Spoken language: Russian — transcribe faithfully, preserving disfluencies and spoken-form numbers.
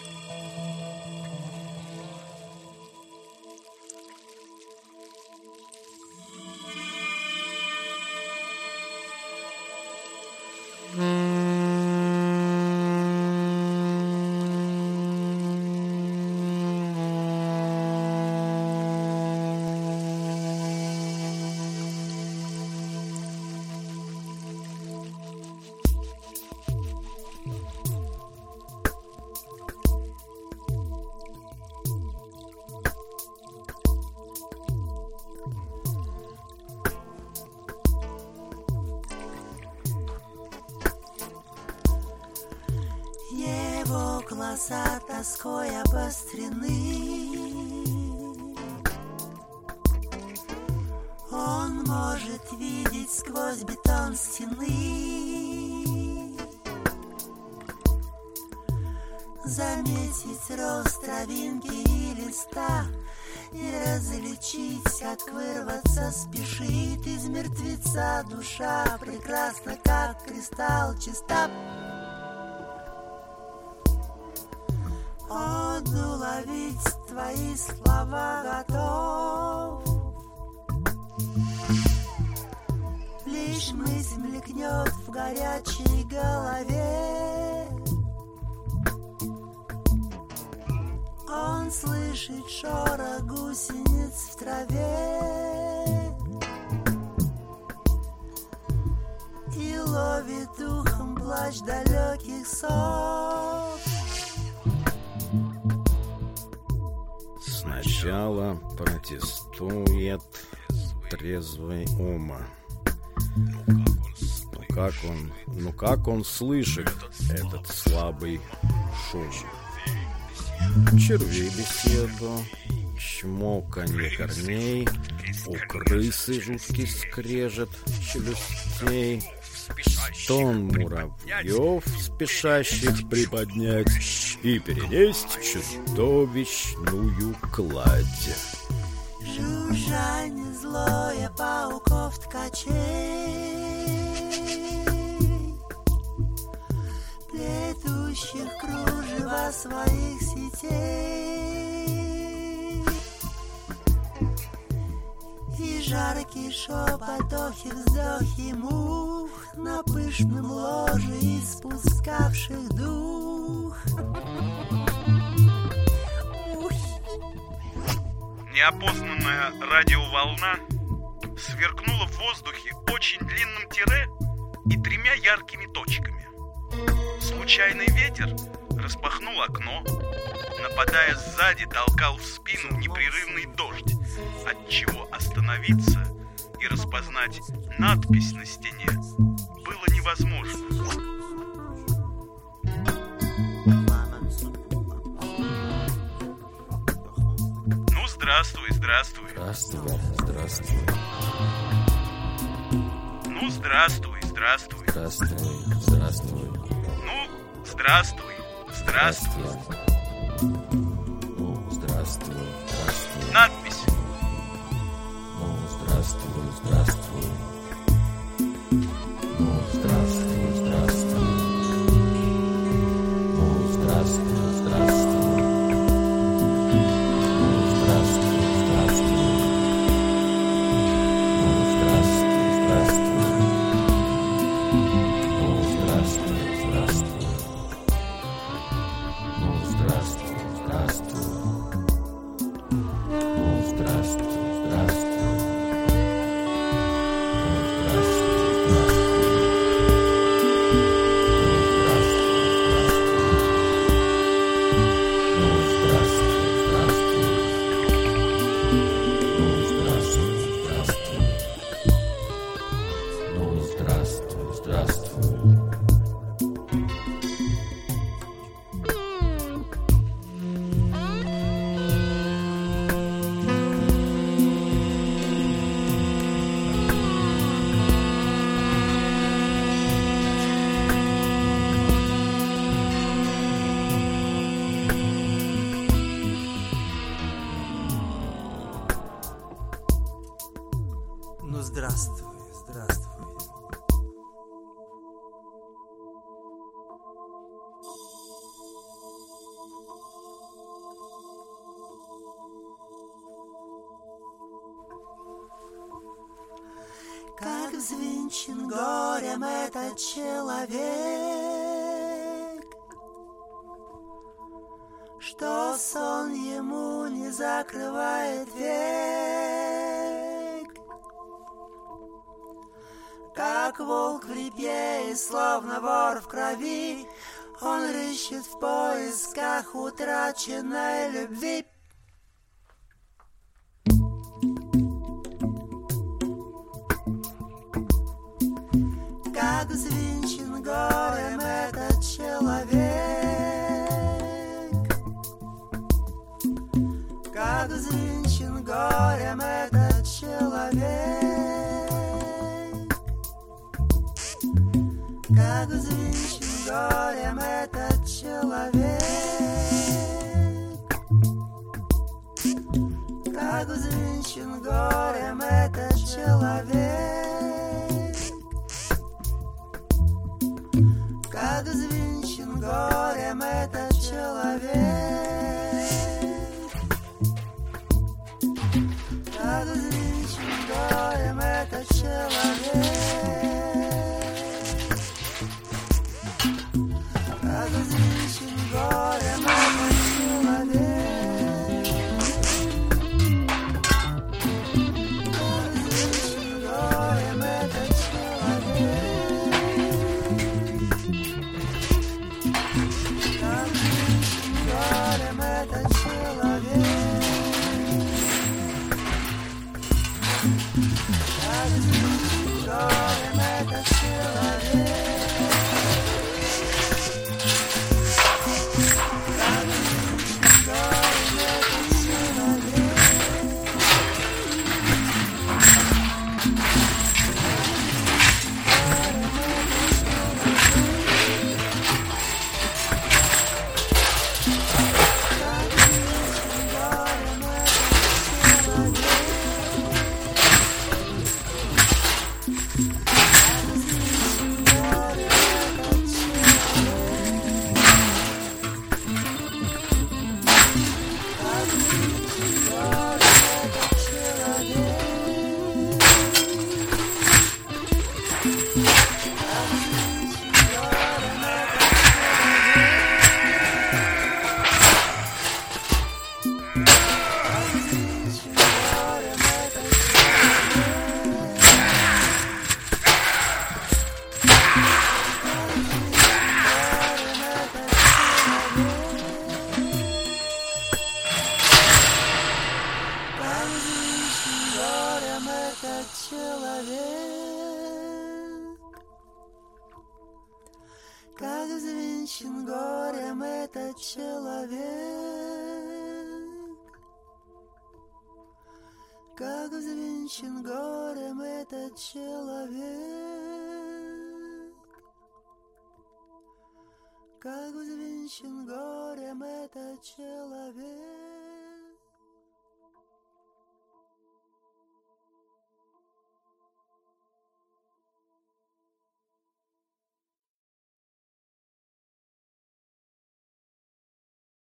Глаза тоской обострены. Он может видеть сквозь бетон стены, заметить рост травинки и листа и различить, как вырваться спешит из мертвеца душа, прекрасна, как кристалл, чиста. Он уловить твои слова готов. Лишь мысль мелькнет в горячей голове. Он слышит шорох гусениц в траве и ловит духом плач далеких сов. Сначала протестует трезвый ум. Ну как он, ну как он слышит этот слабый шум? Черви беседу, чмоканье корней, у крысы жуткий скрежет челюстей, стон муравьев, спешащих приподнять и перенесть чудовищную кладь. Жужжание злое пауков-ткачей, плетущих кружева своих сетей, и жаркий шепот, охи, вздохи мух на пышном ложе испускавших дух. Неопознанная радиоволна сверкнула в воздухе очень длинным тире и тремя яркими точками. Случайный ветер распахнул окно, нападая сзади, толкал в спину непрерывный дождь, отчего остановиться и распознать надпись на стене было невозможно. Здравствуй, здравствуй. Здравствуй, здравствуй. Ну, здравствуй, здравствуй. Здравствуй, здравствуй. Ну, здравствуй, здравствуй. Ну, здравствуй, здравствуй. Надпись. Ну, здравствуй, здравствуй. Ну, здравствуй, здравствуй. Ну, здравствуй, здравствуй. взвинчен горем этот человек, что сон ему не закрывает век. Как волк в репе и словно вор в крови, он рыщет в поисках утраченной любви. Как взвинчен горем этот человек, как взвинчен горем этот человек, как взвинчен горем этот человек, как взвинчен горем этот человек, как взвинчен горем этот человек, как взвинчен горем этот человек, как взвинчен горем этот человек, как взвинчен горем этот как взвинчен горем этот человек, как взвинчен горем этот человек, как взвинчен горем этот человек.